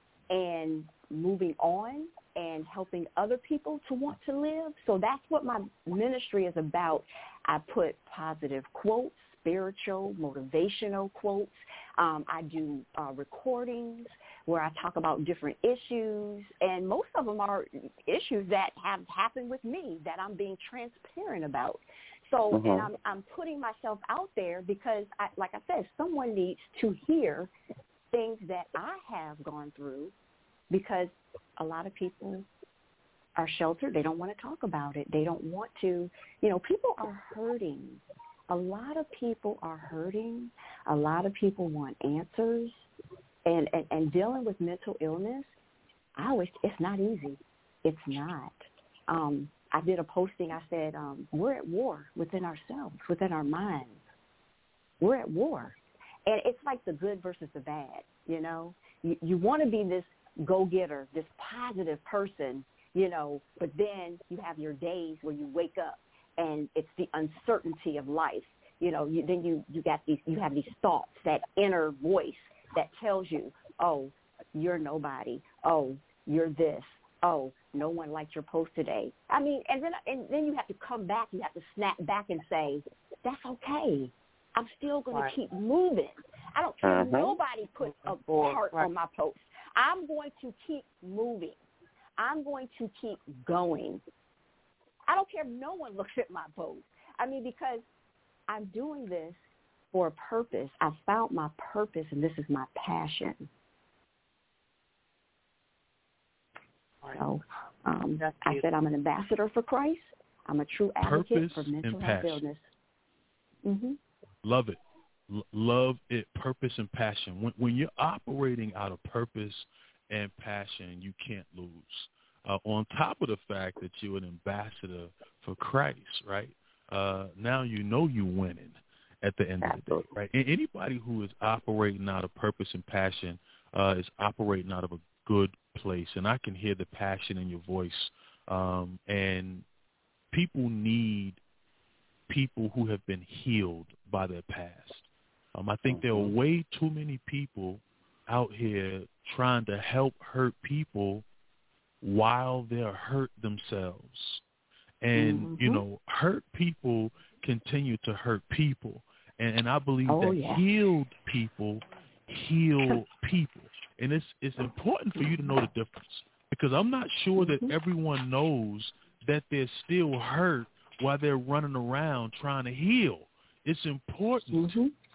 and moving on and helping other people to want to live. So that's what my ministry is about. I put positive quotes, spiritual, motivational quotes. I do recordings where I talk about different issues, and most of them are issues that have happened with me that I'm being transparent about. So, and I'm putting myself out there because, like I said, someone needs to hear things that I have gone through, because a lot of people are sheltered. They don't want to talk about it. They don't want to, people are hurting. A lot of people are hurting. A lot of people want answers. And dealing with mental illness, it's not easy. It's not. I did a posting. I said, we're at war within ourselves, within our minds. We're at war. And it's like the good versus the bad, You want to be this go-getter, this positive person, but then you have your days where you wake up and it's the uncertainty of life. Then you have these thoughts, that inner voice that tells you, oh, you're nobody. Oh, you're this. Oh, no one liked your post today. I mean, and then you have to come back. You have to snap back and say, that's okay. I'm still going to keep moving. I don't care if nobody puts a heart on my post. I'm going to keep moving. I'm going to keep going. I don't care if no one looks at my post. I mean, because I'm doing this for a purpose. I found my purpose, and this is my passion. So I said I'm an ambassador for Christ. I'm a true advocate for mental health illness. Mm-hmm. Love it. Love it, purpose and passion. When you're operating out of purpose and passion, you can't lose. On top of the fact that you're an ambassador for Christ, right? Now you're winning at the end of the day, right? And anybody who is operating out of purpose and passion is operating out of a good place. And I can hear the passion in your voice. And people need people who have been healed by their past. I think there are way too many people out here trying to help hurt people while they're hurt themselves. And, hurt people continue to hurt people. And I believe healed people heal people. And it's important for you to know the difference, because I'm not sure that everyone knows that they're still hurt while they're running around trying to heal. It's important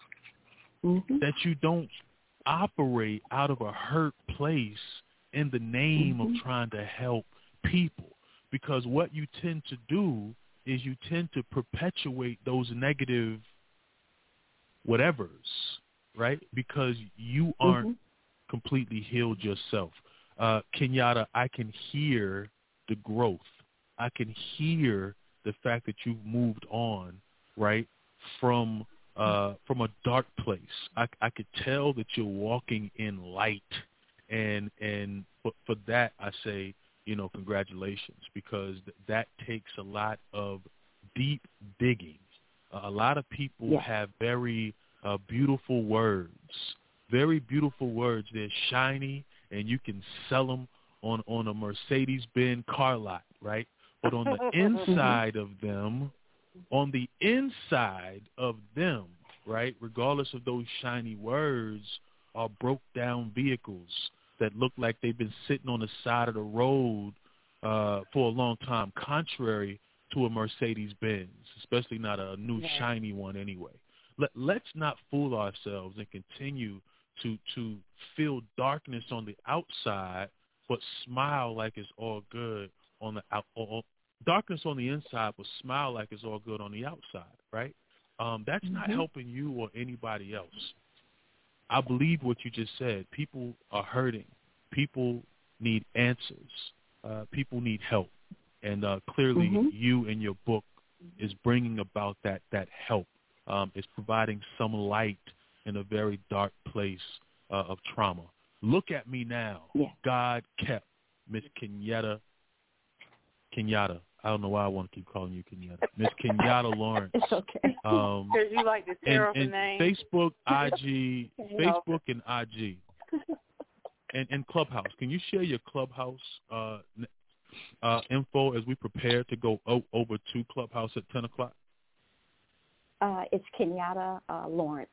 that you don't operate out of a hurt place in the name of trying to help people, because what you tend to do is you tend to perpetuate those negative whatevers, right? Because you aren't completely healed yourself. Kenyatta, I can hear the growth. I can hear the fact that you've moved on, right, from a dark place. I could tell that you're walking in light, and for that I say, congratulations, because that takes a lot of deep digging. A lot of people have very beautiful words. Very beautiful words. They're shiny and you can sell them on a Mercedes-Benz car lot, right? But on the inside of them, right, regardless of those shiny words, are broke down vehicles that look like they've been sitting on the side of the road for a long time, contrary to a Mercedes-Benz, especially not a new shiny one anyway. Let's not fool ourselves and continue to feel darkness on the outside, but smile like it's all good on the darkness on the inside, but smile like it's all good on the outside, right? That's not helping you or anybody else. I believe what you just said. People are hurting. People need answers. People need help. And clearly you and your book is bringing about that help. It's providing some light in a very dark place of trauma. Look at me now. Yeah. God kept Miss Kenyatta. I don't know why I want to keep calling you Kenyatta. Miss Kenyatta Lawrence. It's okay. Because you like to tear up a name. Facebook, IG, Facebook and IG. And Clubhouse. Can you share your Clubhouse info as we prepare to go over to Clubhouse at 10 o'clock? It's Kenyatta Lawrence.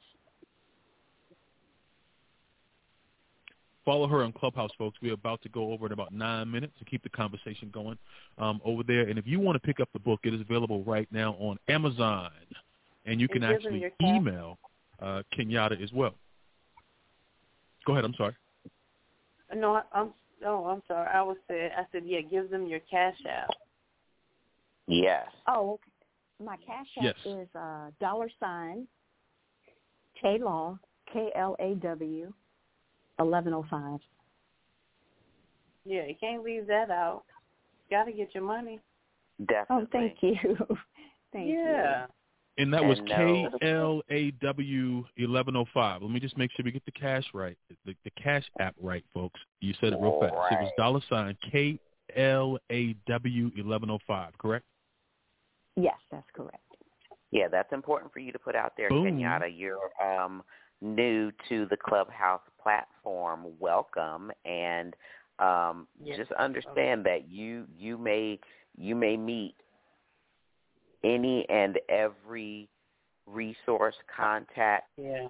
Follow her on Clubhouse, folks. We're about to go over in about 9 minutes to keep the conversation going over there. And if you want to pick up the book, it is available right now on Amazon. And you can actually email Kenyatta as well. Go ahead. I'm sorry. No, I'm sorry. I said, yeah, give them your Cash App. Yes. Oh, okay. My Cash App is $ Klaw, KLAW, 1105. Yeah, you can't leave that out. Got to get your money. Definitely. Oh, thank you. Thank you. Yeah. And that was KLAW 1105. Let me just make sure we get the cash right, the Cash App right, folks. You said it real fast. Right. It was $ KLAW 1105, correct? Yes, that's correct. Yeah, that's important for you to put out there, Boom. Kenyatta. You're new to the Clubhouse platform. Welcome, and just understand that you may meet any and every resource, contact,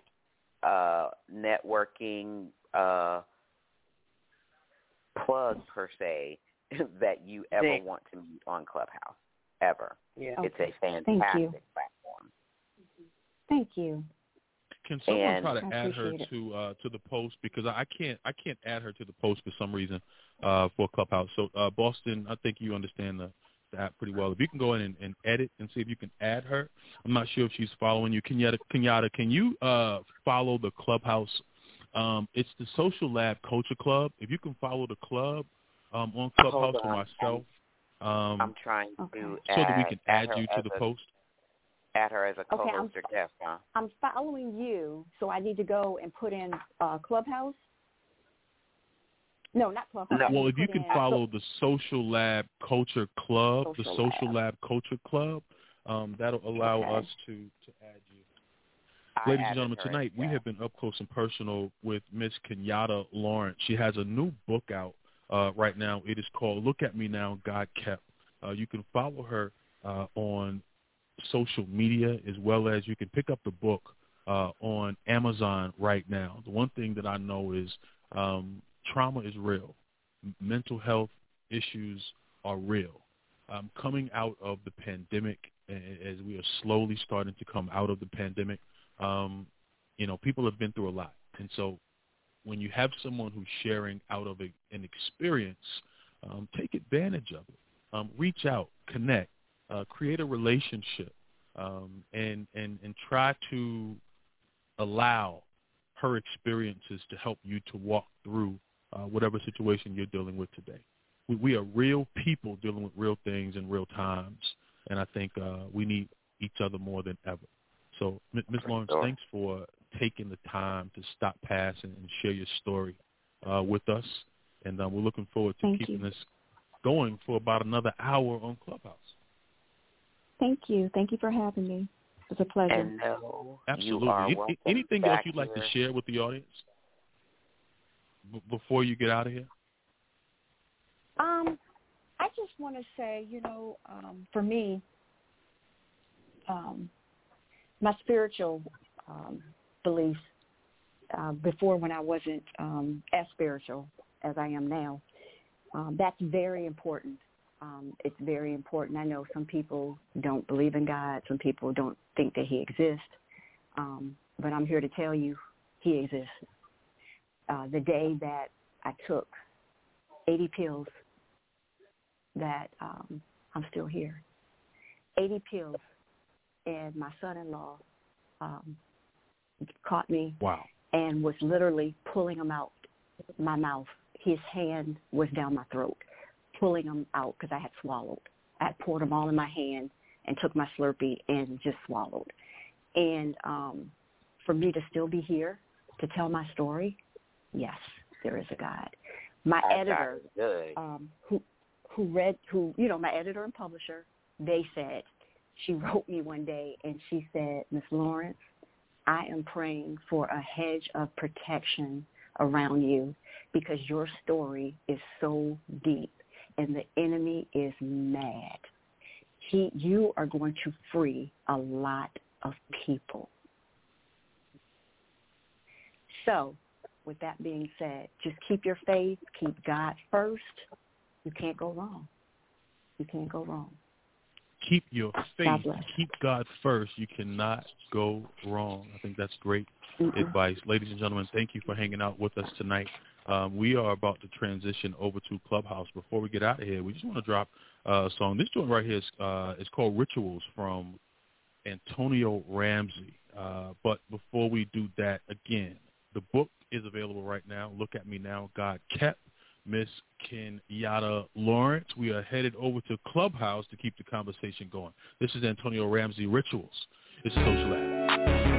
networking plug per se that you ever want to meet on Clubhouse. Ever. Yeah. It's a fantastic platform. Thank you. Can someone try to add her to the post, because I can't add her to the post for some reason for Clubhouse. So Boston, I think you understand the app pretty well. If you can go in and edit and see if you can add her. I'm not sure if she's following you. Kenyatta, can you follow the Clubhouse? It's the Social Lab Culture Club. If you can follow the club on Clubhouse for myself. I'm trying to so that we can add you to the post. Add her as a co-host or guest, huh? I'm following you, so I need to go and put in Clubhouse. No, not Clubhouse. No. Well, if you can follow the Social Lab Culture Club, Lab Culture Club, that'll allow us to add you. Ladies and gentlemen, tonight we have been up close and personal with Miss Kenyatta Lawrence. She has a new book out right now. It is called Look at Me Now, God Kept. You can follow her on social media, as well as you can pick up the book on Amazon right now. The one thing that I know is trauma is real. Mental health issues are real. Coming out of the pandemic, as we are slowly starting to come out of the pandemic, people have been through a lot. And so when you have someone who's sharing out of an experience, take advantage of it. Reach out, connect, create a relationship, and try to allow her experiences to help you to walk through whatever situation you're dealing with today. We are real people dealing with real things in real times, and I think we need each other more than ever. So, Ms. Lawrence, thanks for taking the time to stop past and share your story with us, and we're looking forward to keeping this going for about another hour on Clubhouse. Thank you. Thank you for having me. It's a pleasure. And absolutely. Anything else you'd like to share with the audience? before you get out of here? I just want to say, for me, my spiritual beliefs before, when I wasn't as spiritual as I am now, that's very important. It's very important. I know some people don't believe in God. Some people don't think that he exists. But I'm here to tell you he exists. The day that I took 80 pills, that I'm still here. 80 pills, and my son-in-law caught me. Wow. And was literally pulling them out my mouth. His hand was down my throat, pulling them out because I had swallowed. I had poured them all in my hand and took my Slurpee and just swallowed. And for me to still be here to tell my story, yes, there is a God. My editor, my editor and publisher, they said, she wrote me one day and she said, Ms. Lawrence, I am praying for a hedge of protection around you because your story is so deep and the enemy is mad. You are going to free a lot of people. So, with that being said, just keep your faith, keep God first. You can't go wrong. You can't go wrong. Keep your faith, keep God first. You cannot go wrong. I think that's great advice. Ladies and gentlemen, thank you for hanging out with us tonight. We are about to transition over to Clubhouse. Before we get out of here, we just want to drop a song. This joint right here is called Rituals from Antonio Ramsey. But before we do that, again, the book is available right now. Look at Me Now, God Kept. Miss Kenyatta Lawrence. We are headed over to Clubhouse to keep the conversation going. This is Antonio Ramsey, Rituals. It's a social app.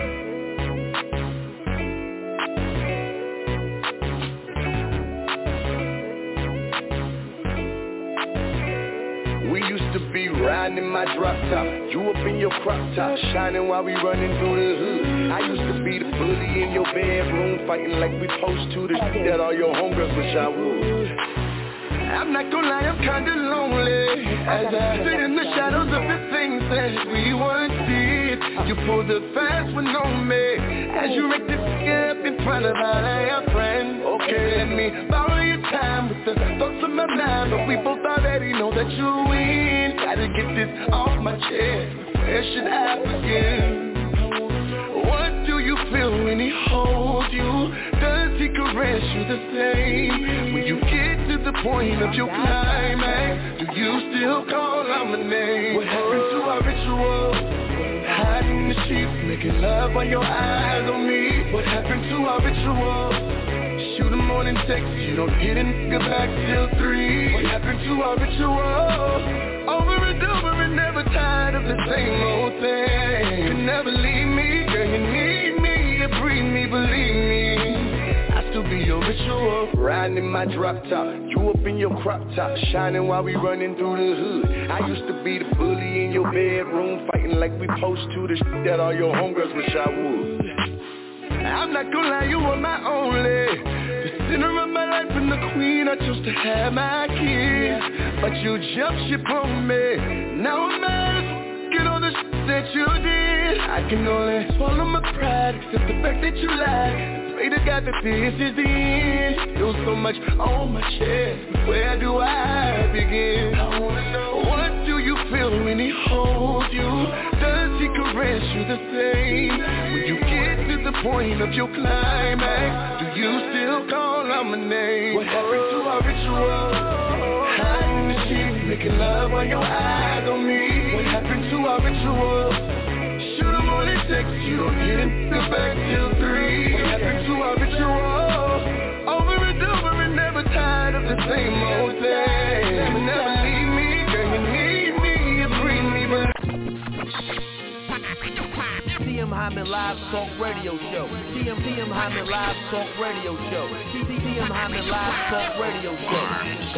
We used to be riding in my drop top, you up in your crop top, shining while we running through the hood. I used to be the bully in your bedroom, fighting like we supposed to. The shit that all your homegirls wish I would. I'm not gonna lie, I'm kinda lonely as I sit in the shadows of the things that we once did. You pulled the fast one on me as you wrecked it up in front of all of your friends. Okay, let me borrow your time with the thoughts of my mind, but we both already know that you win. Gotta get this off my chest. Where should I begin? What do you feel when he holds you? Does he caress you the same? When you get to the point of your climax, do you still call out my name? What happened to our ritual? Hiding in the sheets, making love while your eyes on me. What happened to our ritual? Shoot a morning text, you don't hit a nigga back till 3. What happened to our ritual? Over and over and never tired of the same old thing. You never leave me, girl, you need me, you breathe me, believe me. I still be your ritual. Riding in my drop top, you up in your crop top, shining while we running through the hood. I used to be the bully in your bedroom, fighting like we supposed to. The shit that all your homegirls wish I would. I'm not gonna lie, you were my only, the center of my life and the queen. I chose to have my kids, but you jumped ship on me. Now I'm mad, get all the shit that you did. I can only swallow my pride, accept the fact that you lied. Pray to God that this is the end. Feel so much on my chest, but where do I begin? I wanna know, what do you feel when he holds you? Does he caress you the same? When you get to the point of your climax, do you still call out my name? What happened to our ritual? Hiding in the sheets, making love while your eyes on me. What happened to our ritual? Shoot a morning text, you don't hit it back till 3. What happened to our ritual? Over and over and never tired of the same old thing. You never leave me, girl, you need me, you breathe me, but TM Hyman Live Talk Radio Show. TM Hyman Live Talk Radio Show. TM Hyman Live Talk Radio Show.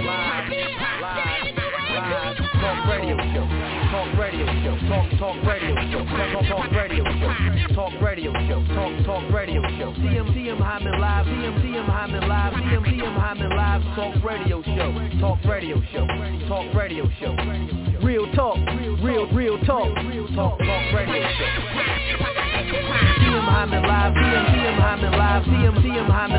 Live Talk Radio Show. Talk Radio Show. Talk Radio Show. Talk Radio Show. Talk Radio Show. Talk Radio Show. TM Hyman Live. TM Hyman Live. TM Hyman Live Talk Radio Show. Talk Radio Show. Talk Radio Show. Real talk. Real talk. Talk Radio Show. TM Hyman Live. TM Hyman Live. TM Hyman